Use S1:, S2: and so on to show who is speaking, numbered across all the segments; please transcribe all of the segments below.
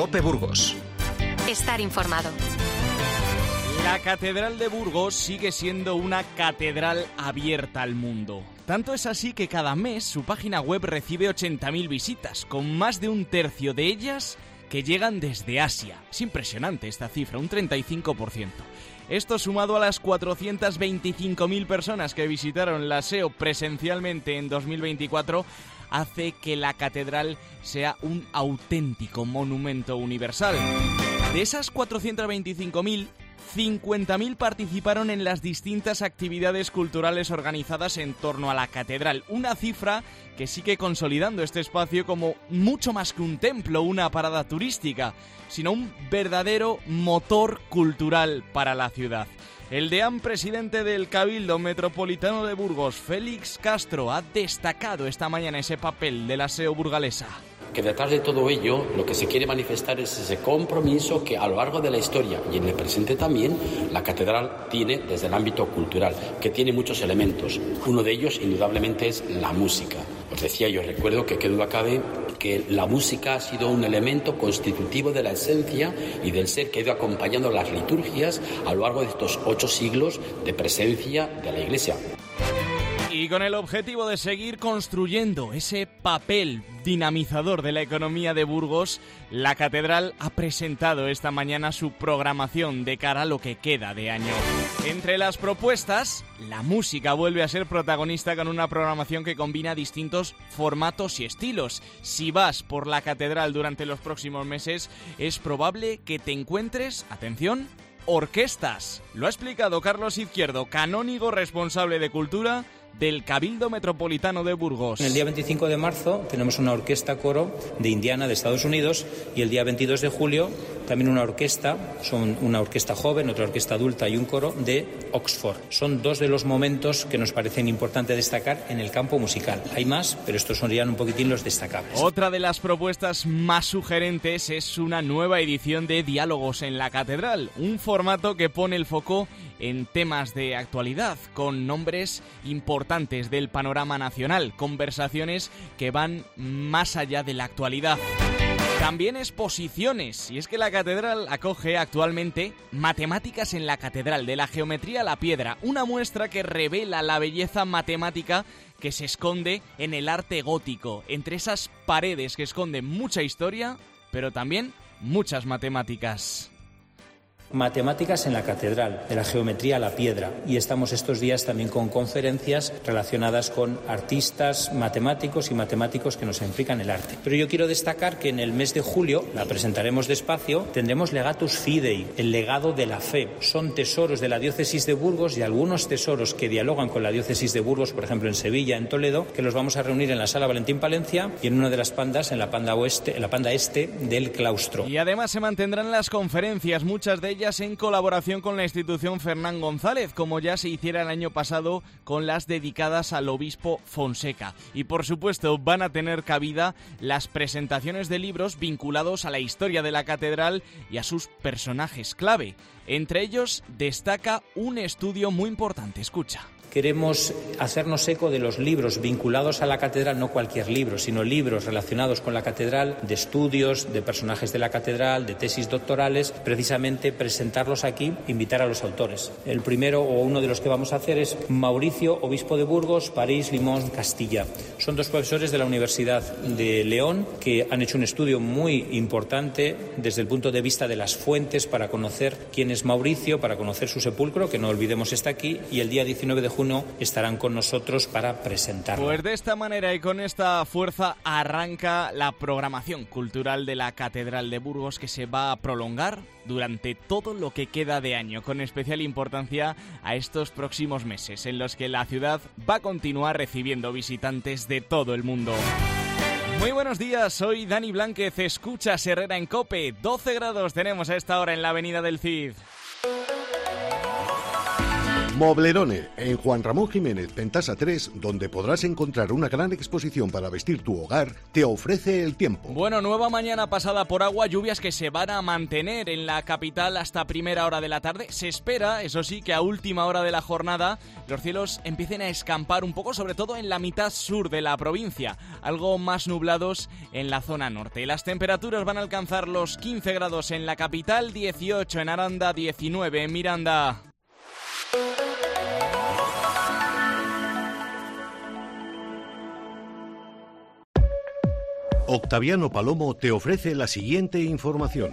S1: COPE Burgos.
S2: Estar informado.
S3: La Catedral de Burgos sigue siendo una catedral abierta al mundo. Tanto es así que cada mes su página web recibe 80.000 visitas, con más de un tercio de ellas que llegan desde Asia. Es impresionante esta cifra, un 35%. Esto sumado a las 425.000 personas que visitaron la SEO presencialmente en 2024, hace que la catedral sea un auténtico monumento universal. De esas 425.000, 50.000 participaron en las distintas actividades culturales organizadas en torno a la catedral, una cifra que sigue consolidando este espacio como mucho más que un templo, una parada turística, sino un verdadero motor cultural para la ciudad. El deán presidente del Cabildo Metropolitano de Burgos, Félix Castro, ha destacado esta mañana ese papel de la SEO burgalesa.
S4: Que detrás de todo ello lo que se quiere manifestar es ese compromiso que a lo largo de la historia y en el presente también la catedral tiene desde el ámbito cultural, que tiene muchos elementos. Uno de ellos indudablemente es la música. Os decía, yo recuerdo que qué duda cabe que la música ha sido un elemento constitutivo de la esencia y del ser que ha ido acompañando las liturgias a lo largo de estos 8 siglos de presencia de la Iglesia.
S3: Y con el objetivo de seguir construyendo ese papel dinamizador de la economía de Burgos, la catedral ha presentado esta mañana su programación de cara a lo que queda de año. Entre las propuestas, la música vuelve a ser protagonista con una programación que combina distintos formatos y estilos. Si vas por la catedral durante los próximos meses, es probable que te encuentres, atención, orquestas. Lo ha explicado Carlos Izquierdo, canónigo responsable de cultura del Cabildo Metropolitano de Burgos.
S5: El día 25 de marzo tenemos una orquesta coro de Indiana, de Estados Unidos, y el día 22 de julio también una orquesta, son una orquesta joven, otra orquesta adulta y un coro de Oxford. Son 2 de los momentos que nos parecen importantes destacar en el campo musical. Hay más, pero estos serían un poquitín los destacables.
S3: Otra de las propuestas más sugerentes es una nueva edición de Diálogos en la Catedral, un formato que pone el foco en temas de actualidad, con nombres importantes del panorama nacional, conversaciones que van más allá de la actualidad. También exposiciones, y es que la catedral acoge actualmente Matemáticas en la Catedral, de la geometría a la piedra, una muestra que revela la belleza matemática que se esconde en el arte gótico, entre esas paredes que esconden mucha historia, pero también muchas matemáticas.
S5: Matemáticas en la catedral, de la geometría a la piedra, y estamos estos días también con conferencias relacionadas con artistas matemáticos y matemáticos que nos implican el arte. Pero yo quiero destacar que en el mes de julio, la presentaremos despacio, tendremos Legatus Fidei, el legado de la fe. Son tesoros de la diócesis de Burgos y algunos tesoros que dialogan con la diócesis de Burgos, por ejemplo en Sevilla, en Toledo, que los vamos a reunir en la Sala Valentín Palencia y en una de las pandas, en la panda oeste, en la panda este del claustro.
S3: Y además se mantendrán las conferencias, muchas de ellas en colaboración con la institución Fernán González, como ya se hiciera el año pasado con las dedicadas al obispo Fonseca. Y por supuesto van a tener cabida las presentaciones de libros vinculados a la historia de la catedral y a sus personajes clave. Entre ellos destaca un estudio muy importante, escucha.
S5: Queremos hacernos eco de los libros vinculados a la catedral, no cualquier libro, sino libros relacionados con la catedral, de estudios, de personajes de la catedral, de tesis doctorales, precisamente presentarlos aquí, invitar a los autores. El primero o uno de los que vamos a hacer es Mauricio, obispo de Burgos, París, Limón, Castilla. Son 2 profesores de la Universidad de León que han hecho un estudio muy importante desde el punto de vista de las fuentes para conocer quién es Mauricio, para conocer su sepulcro, que no olvidemos está aquí, y el día 19 de junio estarán con nosotros para presentarlo.
S3: Pues de esta manera y con esta fuerza arranca la programación cultural de la Catedral de Burgos, que se va a prolongar durante todo lo que queda de año, con especial importancia a estos próximos meses en los que la ciudad va a continuar recibiendo visitantes de todo el mundo. Muy buenos días, soy Dani Blánquez, escuchas Herrera en COPE. 12 grados tenemos a esta hora en la avenida del Cid.
S1: Moblerone, en Juan Ramón Jiménez, Pentasa 3, donde podrás encontrar una gran exposición para vestir tu hogar, te ofrece el tiempo.
S3: Bueno, nueva mañana pasada por agua, lluvias que se van a mantener en la capital hasta primera hora de la tarde. Se espera, eso sí, que a última hora de la jornada los cielos empiecen a escampar un poco, sobre todo en la mitad sur de la provincia, algo más nublados en la zona norte. Las temperaturas van a alcanzar los 15 grados en la capital, 18 en Aranda, 19 en Miranda.
S1: Octaviano Palomo te ofrece la siguiente información.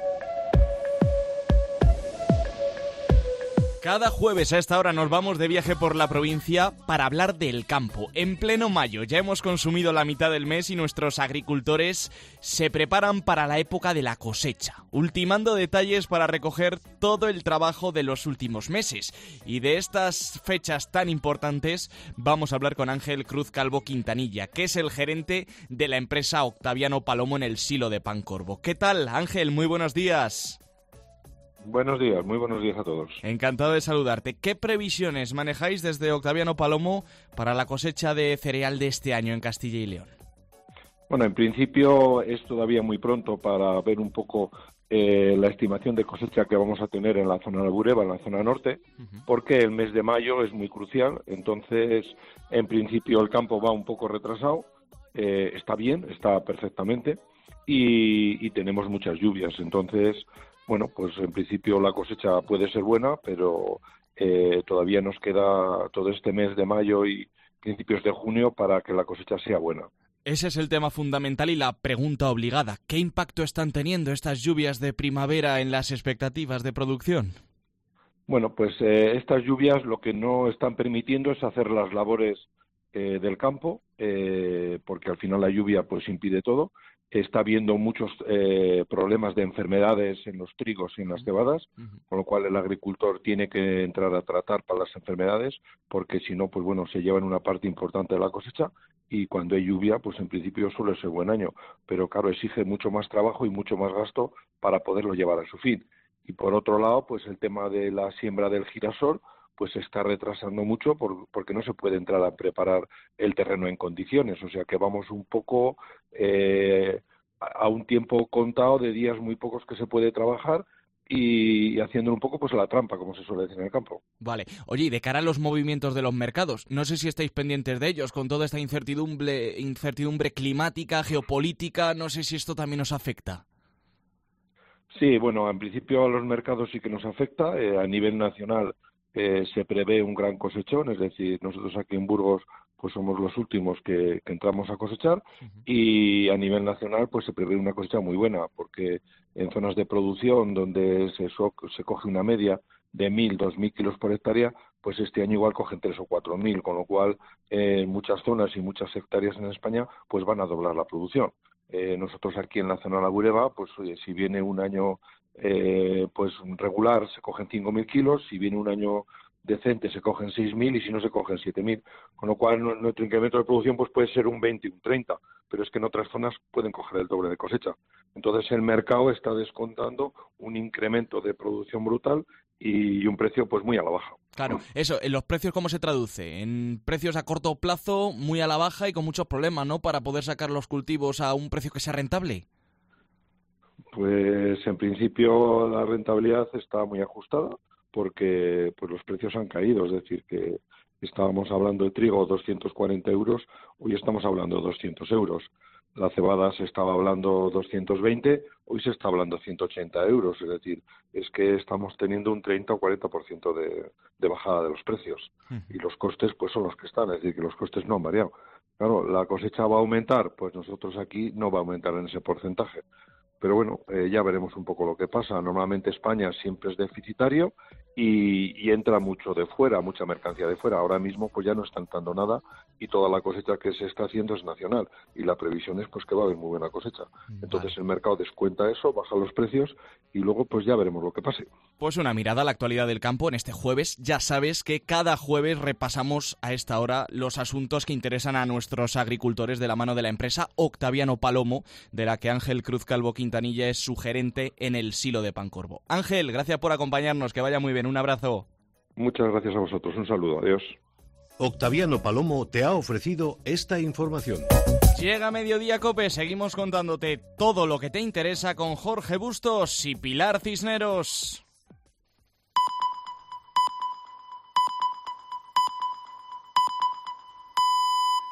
S3: Cada jueves a esta hora nos vamos de viaje por la provincia para hablar del campo. En pleno mayo ya hemos consumido la mitad del mes y nuestros agricultores se preparan para la época de la cosecha, ultimando detalles para recoger todo el trabajo de los últimos meses. Y de estas fechas tan importantes vamos a hablar con Ángel Cruz Calvo Quintanilla, que es el gerente de la empresa Octaviano Palomo en el Silo de Pancorbo. ¿Qué tal, Ángel? Muy buenos días.
S6: Buenos días, muy buenos días a todos.
S3: Encantado de saludarte. ¿Qué previsiones manejáis desde Octaviano Palomo para la cosecha de cereal de este año en Castilla y León?
S6: Bueno, en principio es todavía muy pronto para ver un poco la estimación de cosecha que vamos a tener en la zona de Bureba, en la zona norte, porque el mes de mayo es muy crucial. Entonces, en principio el campo va un poco retrasado, está bien, está perfectamente, y tenemos muchas lluvias. Entonces, bueno, pues en principio la cosecha puede ser buena, pero todavía nos queda todo este mes de mayo y principios de junio para que la cosecha sea buena.
S3: Ese es el tema fundamental y la pregunta obligada. ¿Qué impacto están teniendo estas lluvias de primavera en las expectativas de producción?
S6: Bueno, pues estas lluvias lo que no están permitiendo es hacer las labores del campo, porque al final la lluvia pues impide todo. Está habiendo muchos problemas de enfermedades en los trigos y en las cebadas, con lo cual el agricultor tiene que entrar a tratar para las enfermedades, porque si no, pues bueno, se llevan una parte importante de la cosecha, y cuando hay lluvia, pues en principio suele ser buen año, pero claro, exige mucho más trabajo y mucho más gasto para poderlo llevar a su fin. Y por otro lado, pues el tema de la siembra del girasol, pues se está retrasando mucho porque no se puede entrar a preparar el terreno en condiciones. O sea que vamos un poco a un tiempo contado de días muy pocos que se puede trabajar y haciendo un poco pues la trampa, como se suele decir en el campo.
S3: Vale. Oye, y de cara a los movimientos de los mercados, no sé si estáis pendientes de ellos, con toda esta incertidumbre climática, geopolítica, no sé si esto también os afecta.
S6: Sí, bueno, en principio a los mercados sí que nos afecta. A nivel nacional se prevé un gran cosechón, es decir, nosotros aquí en Burgos pues somos los últimos que entramos a cosechar, y a nivel nacional pues se prevé una cosecha muy buena, porque en zonas de producción donde se coge una media de 1.000, 2.000 kilos por hectárea, pues este año igual cogen 3 o 4.000, con lo cual en muchas zonas y muchas hectáreas en España pues van a doblar la producción. Nosotros aquí en la zona de la Bureba, pues oye, si viene un año pues regular se cogen 5.000 kilos, si viene un año decente se cogen 6.000 y si no se cogen 7.000, con lo cual nuestro incremento de producción pues puede ser un 20, un 30, pero es que en otras zonas pueden coger el doble de cosecha. Entonces el mercado está descontando un incremento de producción brutal y un precio pues muy a la baja.
S3: Claro, eso, ¿en los precios cómo se traduce? En precios a corto plazo muy a la baja y con muchos problemas, ¿no?, para poder sacar los cultivos a un precio que sea rentable.
S6: Pues en principio la rentabilidad está muy ajustada porque pues los precios han caído, es decir, que estábamos hablando de trigo 240 euros, hoy estamos hablando de 200 euros. La cebada se estaba hablando 220, hoy se está hablando 180 euros, es decir, es que estamos teniendo un 30 o 40% de bajada de los precios. Y los costes pues son los que están, es decir, que los costes no han variado. Claro, ¿la cosecha va a aumentar? Pues nosotros aquí no va a aumentar en ese porcentaje. Pero bueno, ya veremos un poco lo que pasa. Normalmente España siempre es deficitario y entra mucho de fuera, mucha mercancía de fuera. Ahora mismo pues ya no está entrando nada y toda la cosecha que se está haciendo es nacional y la previsión es pues que va a haber muy buena cosecha. Entonces el mercado descuenta eso, baja los precios y luego pues ya veremos lo que pase.
S3: Pues una mirada a la actualidad del campo en este jueves. Ya sabes que cada jueves repasamos a esta hora los asuntos que interesan a nuestros agricultores de la mano de la empresa Octaviano Palomo, de la que Ángel Cruz Calvo Quintanilla es su gerente en el Silo de Pancorbo. Ángel, gracias por acompañarnos, que vaya muy bien, un abrazo.
S6: Muchas gracias a vosotros. Un saludo. Adiós.
S1: Octaviano Palomo te ha ofrecido esta información.
S3: Llega Mediodía Cope, seguimos contándote todo lo que te interesa con Jorge Bustos y Pilar Cisneros.